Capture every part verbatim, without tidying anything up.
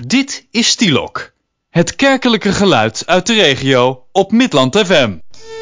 Dit is Stielok, het kerkelijke geluid uit de regio op Midland F M.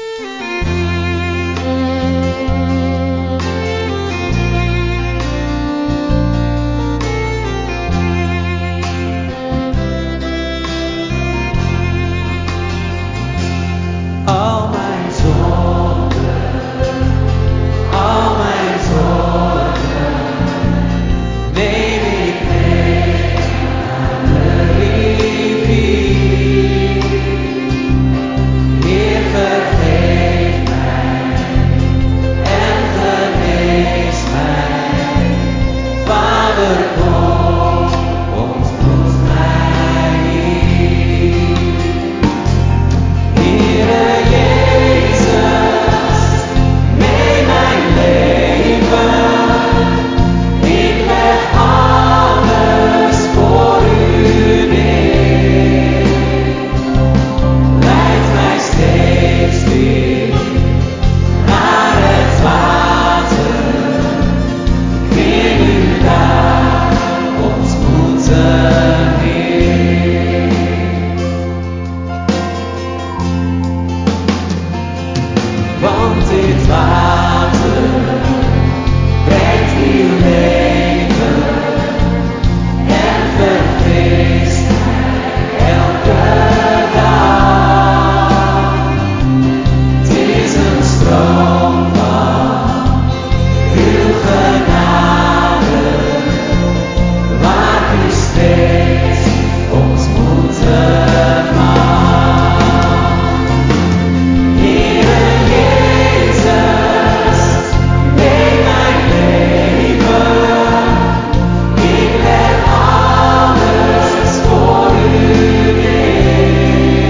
Al mijn zorgen, al mijn zorgen, neem ik mee naar de rivier. Heer, vergeef mij en genees mij. Vader, kom, ontmoet mij hier. Heere Jezus, neem mijn leven. Ik leg alles voor u neer. Leid mij steeds weer naar het water. Ik wil u daar ontmoeten, Heer. Want dit water brengt nieuw leven en verfrist mij elke dag. Het is een stroom van uw genade, waar u steeds ontmoeten mag. Heere Jezus, neem mijn leven. Ik leg alles voor u neer.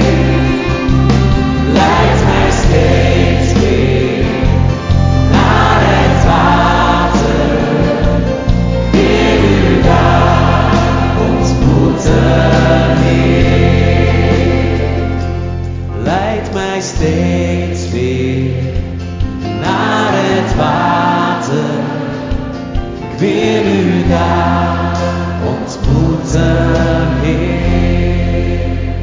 Leid mij steeds weer naar het water. Ik wil u daar ontmoeten, Heer. Leid mij steeds weer naar het water. Ik wil u daar ontmoeten, Heer.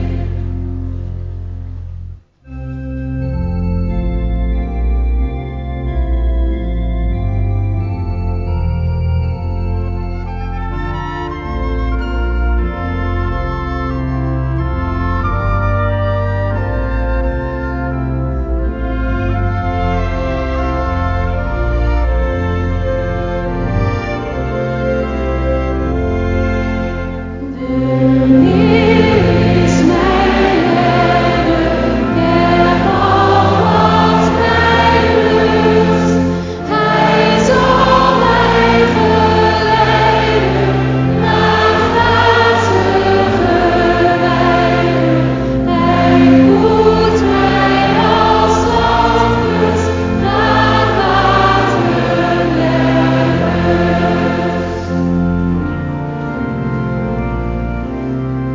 Heer is mijn herder, ken al wat mij rust. Hij zal mij geleiden naar vazige weiden. Hij voert mij als zachtjes naar wateren der rust.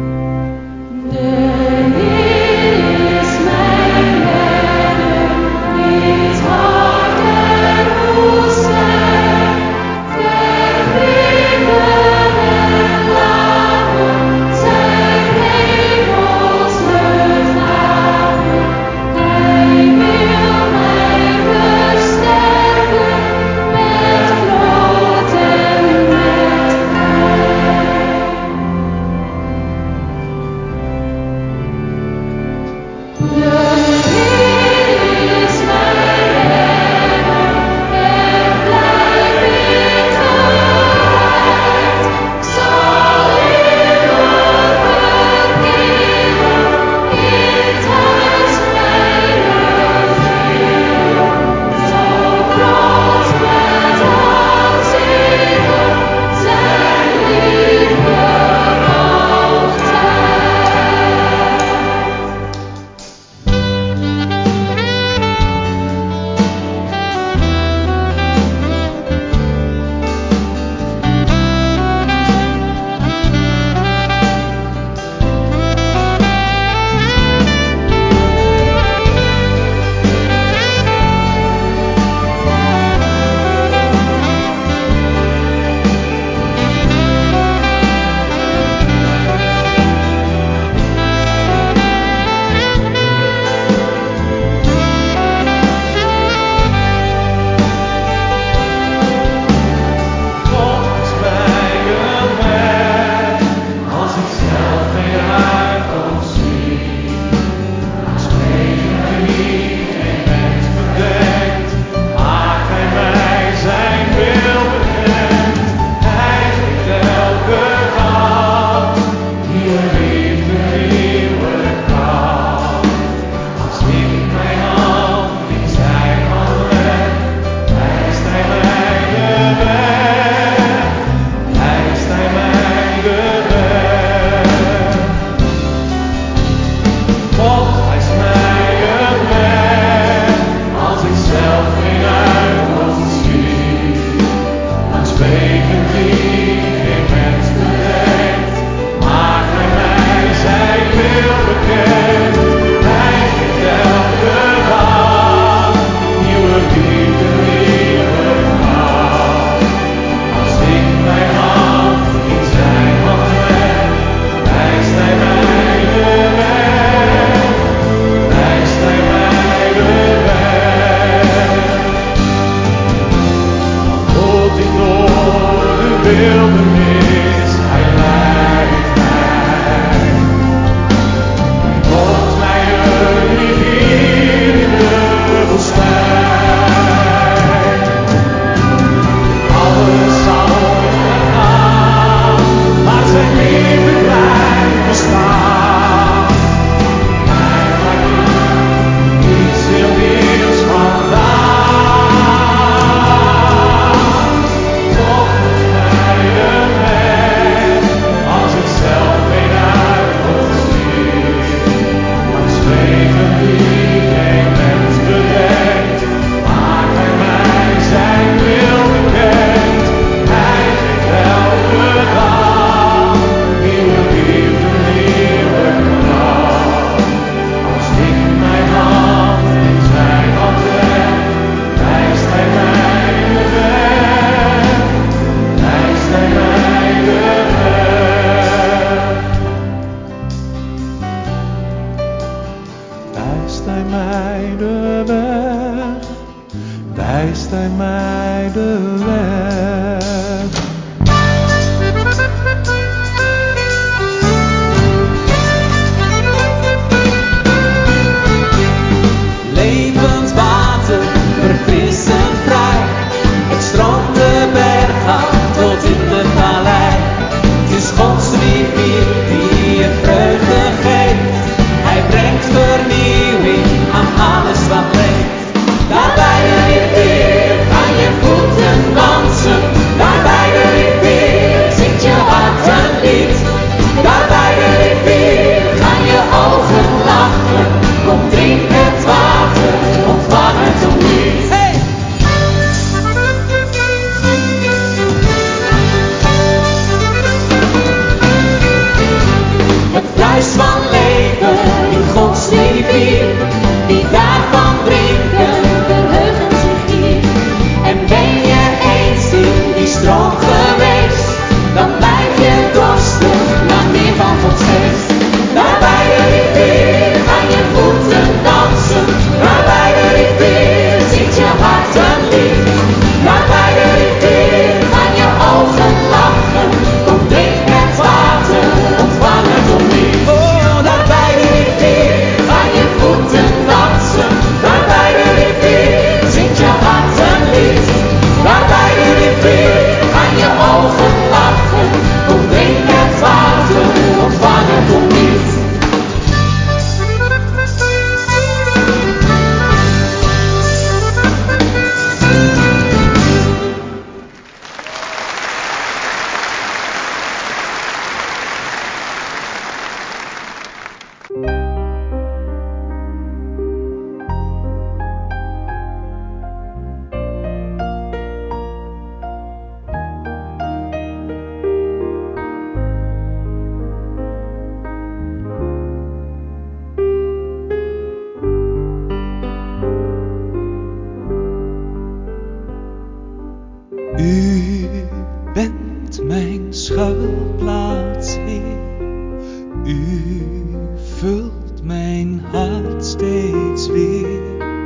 U vult mijn hart steeds weer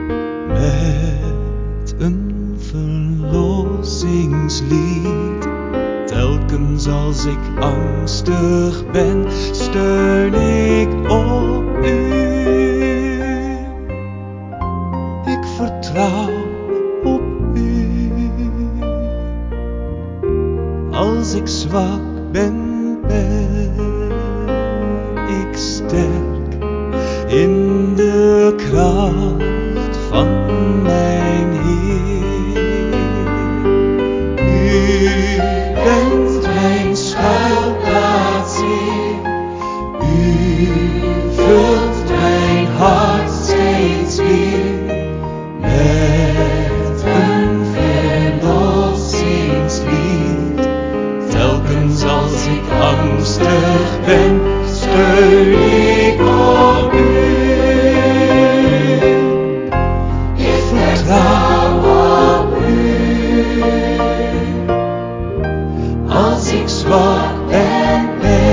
met een verlossingslied. Telkens als ik angstig ben, steun ik op U. Ik vertrouw op U. Als ik zwak ben, ben ik sterk in de kracht van mijn Heer. U bent mijn schuilplaats, Heer. U vult mijn hart steeds weer met een verlossingslied. Telkens als ik angstig ben, steun ik op U. Ik vertrouw op U. Als ik zwak ben,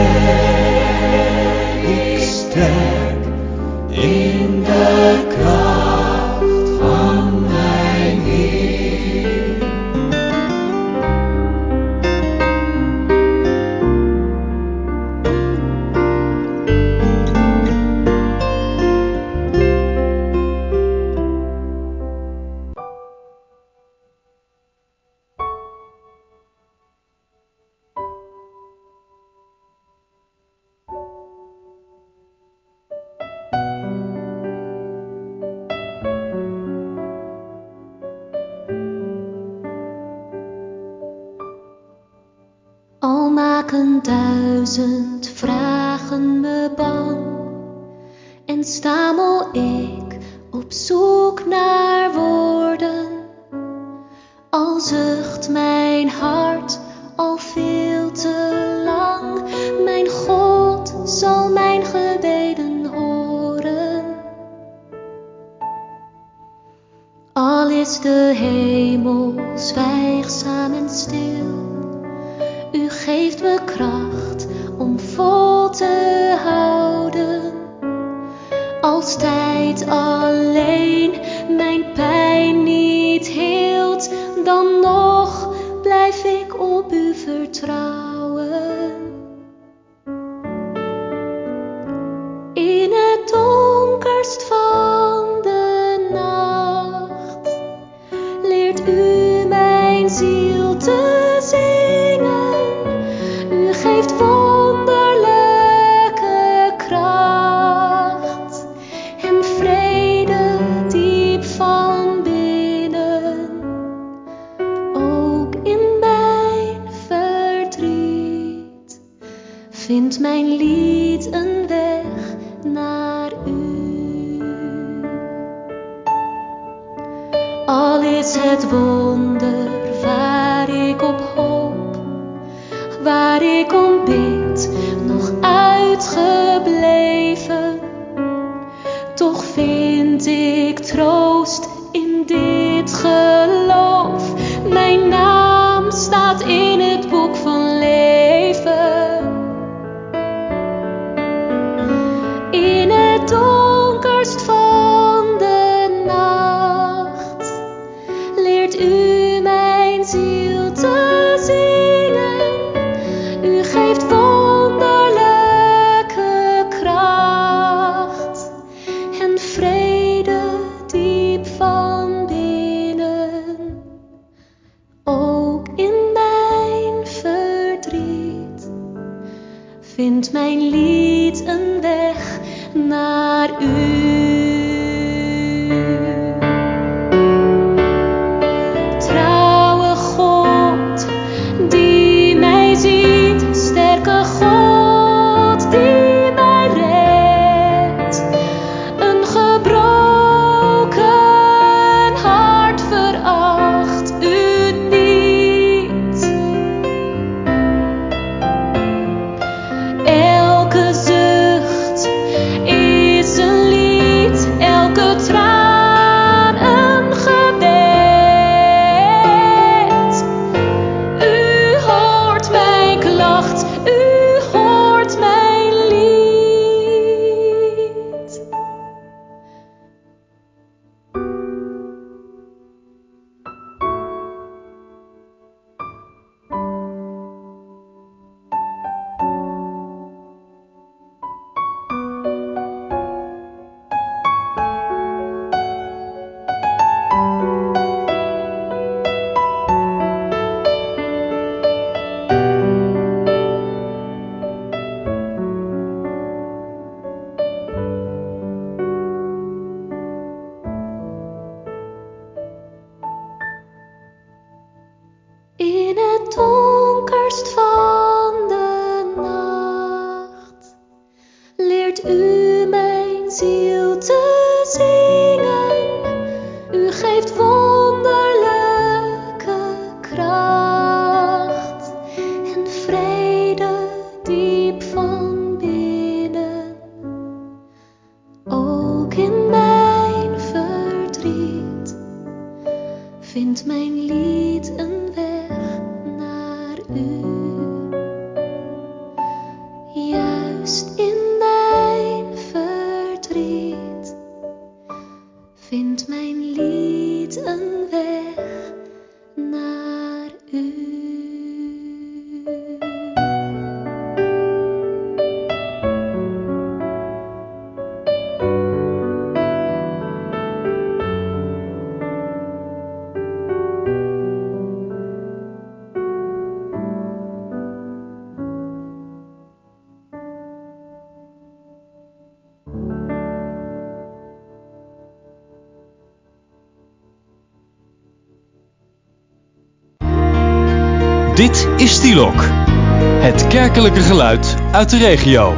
ben ik sterk in de kracht van mijn Heer. Al maken duizend vragen me bang en stamel ik op zoek naar woorden. Al zucht mijn hart al veel te lang, mijn God zal mijn gebeden horen. Al is de hemel zwijgzaam en stil, U geeft me kracht om vol te houden. Als tijd alleen mijn pijn niet heelt, dan nog blijf ik op U vertrouwen. In het donkerst van de nacht leert U mijn ziel te zingen. U geeft wonderlijke kracht en vrede diep van binnen. Ook in mijn verdriet vindt mijn lied een weg naar U. Al is het wonder waar ik op hoop, waar ik om bid, nog uitgebleven, toch vind ik troost in dit geloof. Mijn naam staat in het boek van leven. In het donkerst van de nacht leert U mijn ziel te zingen. U geeft wonderlijke kracht en vrede diep van binnen. Ook in mijn verdriet vindt mijn lied een weg naar U. Trouwe God die mij ziet, sterke God die mij redt. Een gebroken hart veracht U niet. Elke zucht is een lied leert u mijn ziel te zingen. U geeft wonderlijke kracht en vrede diep van binnen. Ook in mijn verdriet vindt mijn lied een weg naar u. Juist in mijn verdriet vindt mijn lied een weg naar u. Dit is Stielok, het kerkelijke geluid uit de regio.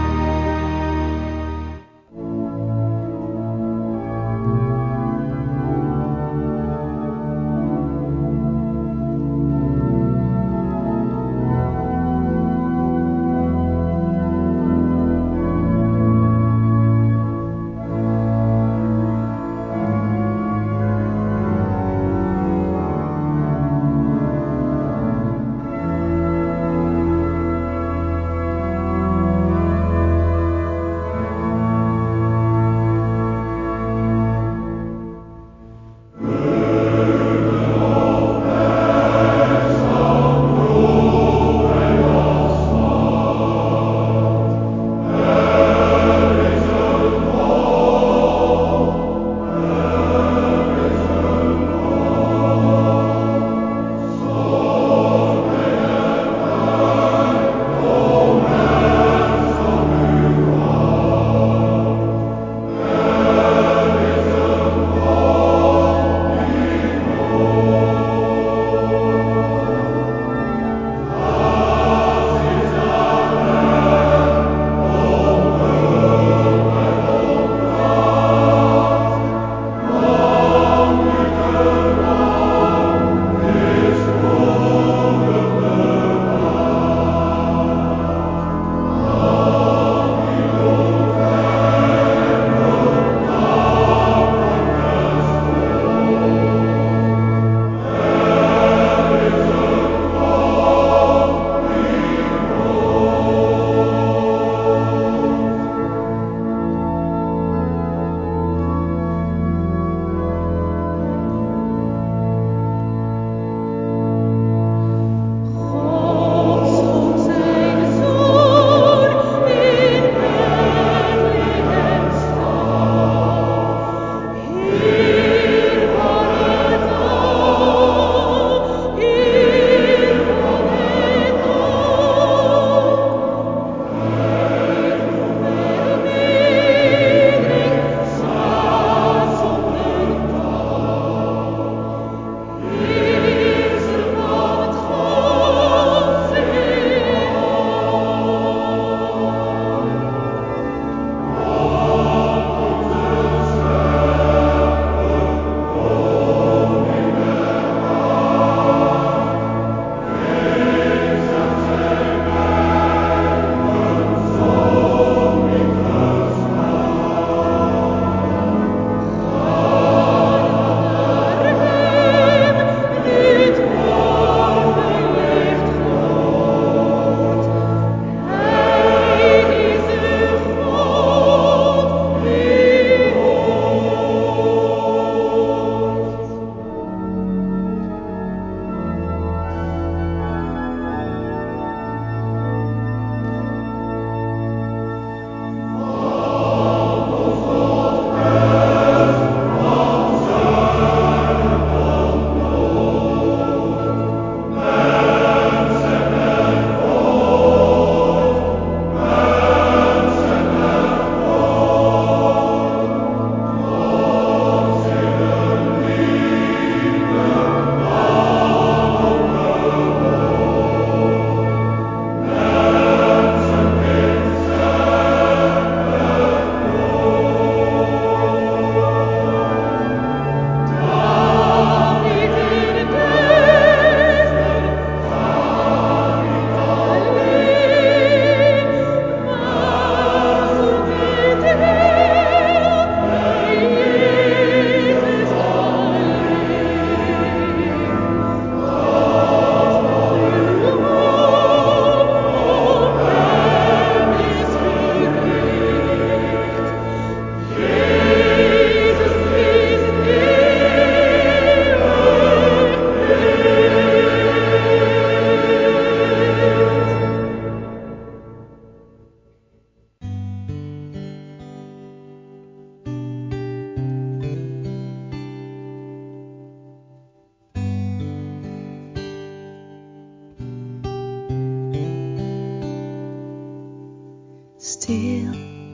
Stil,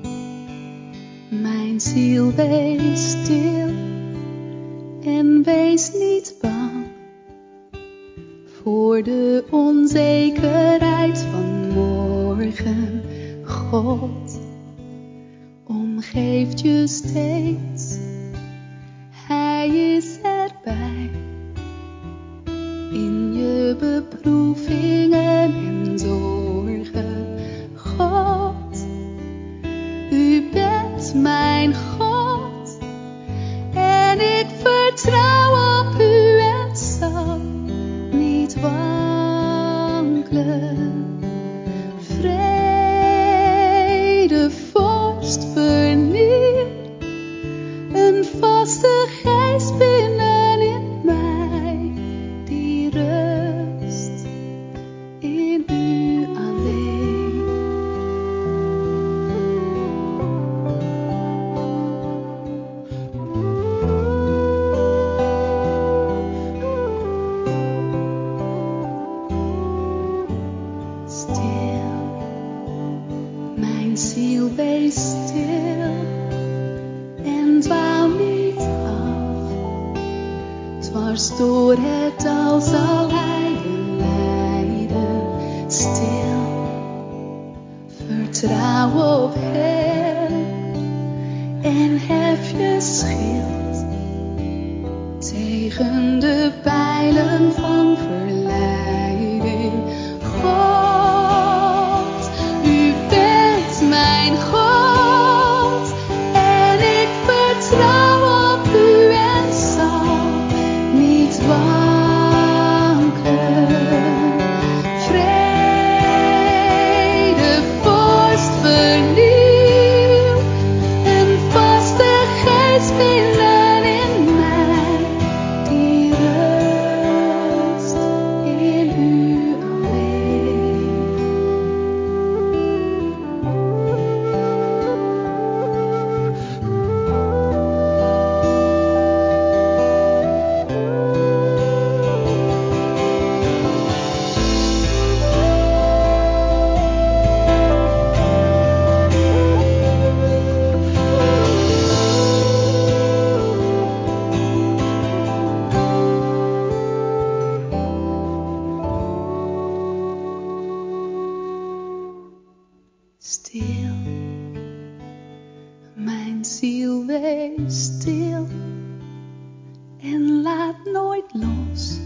mijn ziel, wees stil en wees niet bang voor de onzekerheid van morgen. God omgeeft je steeds, Hij is erbij in je beproevingen en zorgen. God, U bent mijn God en ik vertrouw op U en zal niet wankelen. Vrede, vorst, vernieuw, een vaste geest binnenin mij, die rust in U alleen. Stil, mijn ziel, wees stil en dwaal niet af. Dwars door het dal zal Hij je leiden. Stil, vertrouw op Hem en hef je schild tegen de pijlen van verleiding. God, U bent mijn God en ik vertrouw op U en zal niet wankelen. Vrede, vorst, vernieuw, een vaste geest binnenin mij, die rust in U alleen. Stil, mijn ziel, wees stil en laat nooit los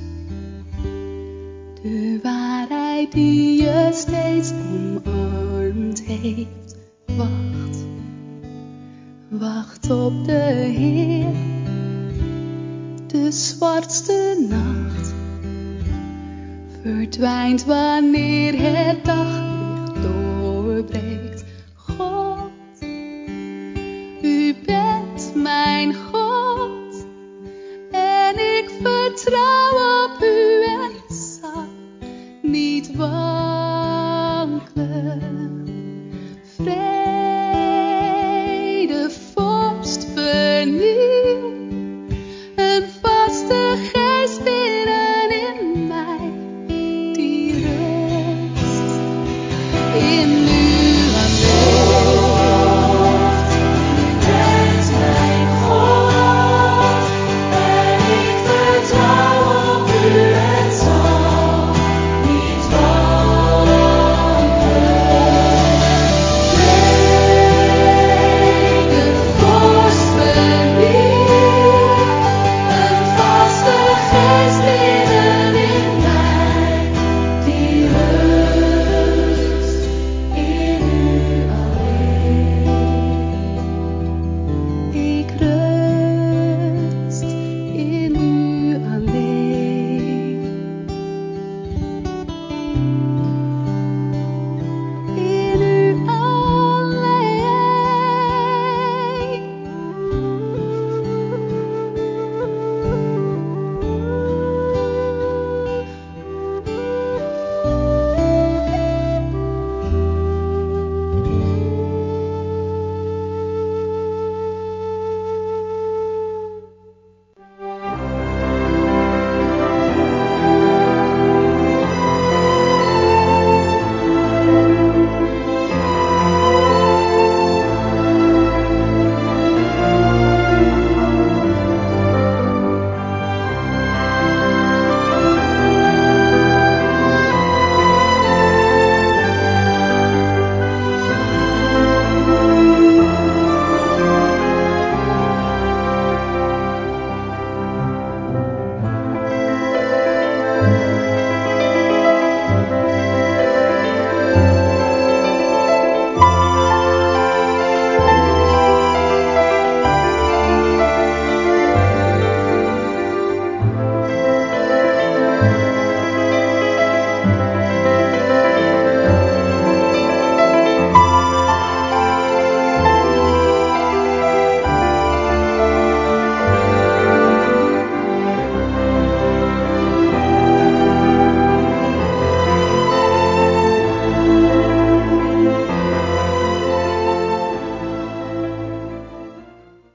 de waarheid die je steeds omarmd heeft. Wacht, wacht op de Heer. De zwartste nacht verdwijnt wanneer het dag